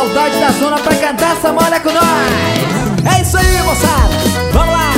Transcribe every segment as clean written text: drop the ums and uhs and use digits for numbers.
saudade da zona pra cantar essa moda com nós. É isso aí, moçada, vamos lá.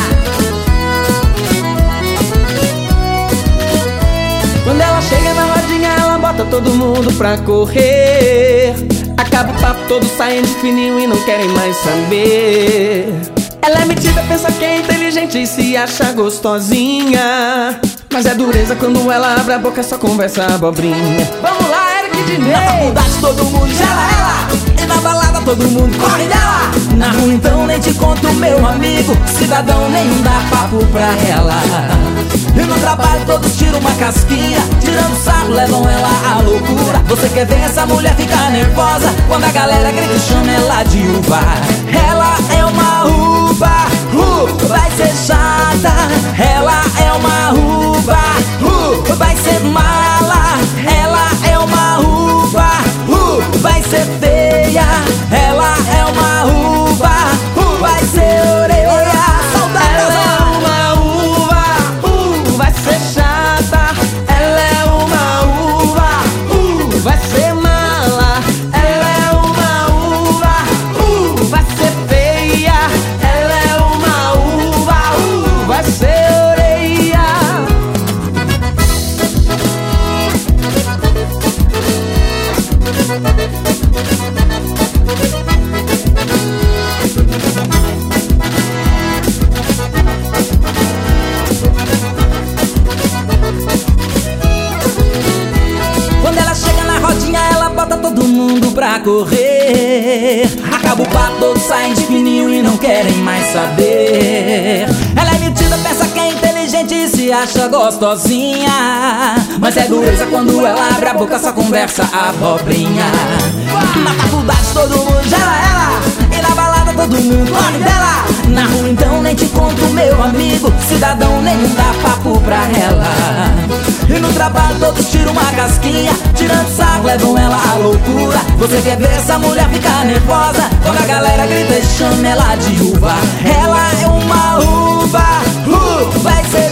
Quando ela chega na rodinha, ela bota todo mundo pra correr. Acaba o papo todo, saem de fininho e não querem mais saber. Ela é metida, pensa que é inteligente e se acha gostosinha, mas é dureza quando ela abre a boca, só conversa abobrinha. Vamos lá, Eric Dinei. Na faculdade todo mundo gela ela, e na balada todo mundo corre dela. Na rua então nem te conto, meu amigo, cidadão, nenhum dá papo pra ela. E no trabalho todos tiram uma casquinha, tirando sarro, levam ela à loucura. Você quer ver essa mulher ficar nervosa quando a galera grita e chama ela de uva. Ela é uma uva, vai ser chata. Ela é uma uva, vai ser mala. Ela é uma uva, vai ser feia. Ela é uma uva, vai ser orelha. Ela é uma uva, vai ser chata. Ela é uma uva, vai ser mala. Ela é uma uva, vai ser feia. Ela é uma uva, vai ser orelha. Quando ela chega na rodinha, ela bota todo mundo pra correr. Acaba o papo, todos saem de fininho e não querem mais saber. Ela é metida, pensa que é inteligente e se acha gostosinha, mas é dureza quando ela abre a boca, só conversa abobrinha. Na faculdade todo mundo gela ela, e na balada todo mundo corre dela. Na rua então nem te conto, meu amigo, cidadão, nenhum dá papo pra ela. E no trabalho todos tiram uma casquinha, tirando sarro, levam ela à loucura. Você quer ver essa mulher ficar nervosa quando a galera grita e chama ela de uva. Ela é uma uva, vai ser